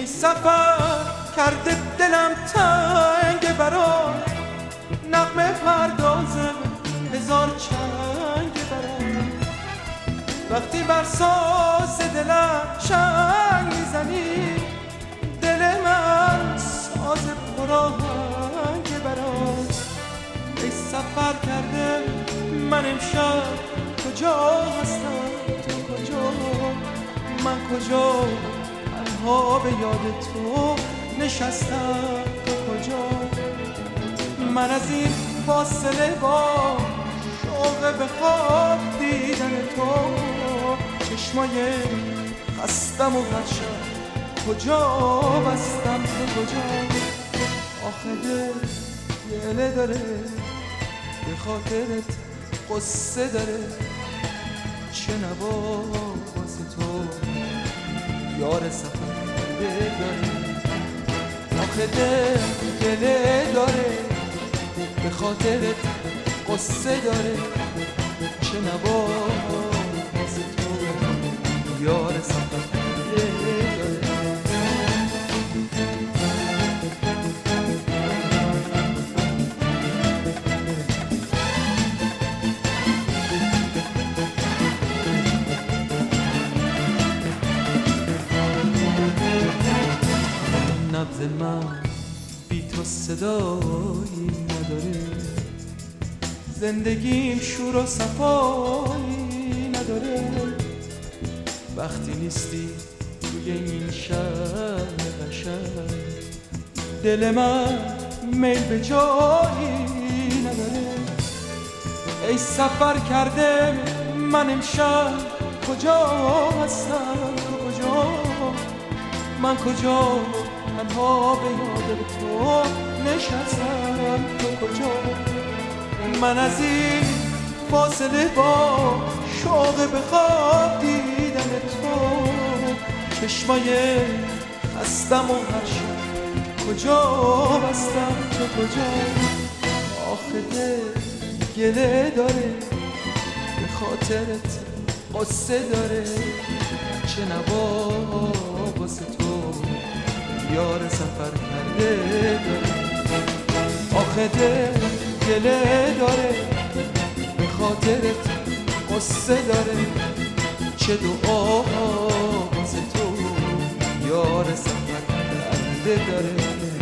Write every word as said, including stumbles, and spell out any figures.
سفر کرده دلم تنگ برات، نغمه پردازم هزار چنگ برات. وقتی بر ساز دلم چنگ میزنی، دل من ساز پرآهنگ برات. ای سفر کرده من امشب کجا هستم، تو کجا من کجا، تنها به یاد تو نشستم، تو کجا. من از این فاصله با شوق به خواب دیدن تو، چشمای خستم و هر شب کجا بستم، تو کجا. آخه دل گله داره به خاطرت قصه داره، چه نوا واسه تو یار سفر کرده داره. آخه دل گله داره به خاطرت قصه داره، چه نوا واسه تو یار سفر کرده داره. نبض من بی تو صدایی نداره، زندگیم شور و صفایی نداره. وقتی نیستی توی این شهر قشنگ، دل من میل به جایی نداره. ای سفر کرده من امشب کجا هستم، تو کجا من کجا، تنها به یاد تو نشستم، تو کجا. من از این فاصله با شوق به خواب دیدن تو، چشمای خستم و هر شب کجا بستم، تو کجا. آخه دل گله داره به خاطرت قصه داره، چه نوا واسه تو یار سفر کرده داره. آخه دل گله داره به خاطرت قصه داره، چه دعا واسه تو یار سفر کرده داره.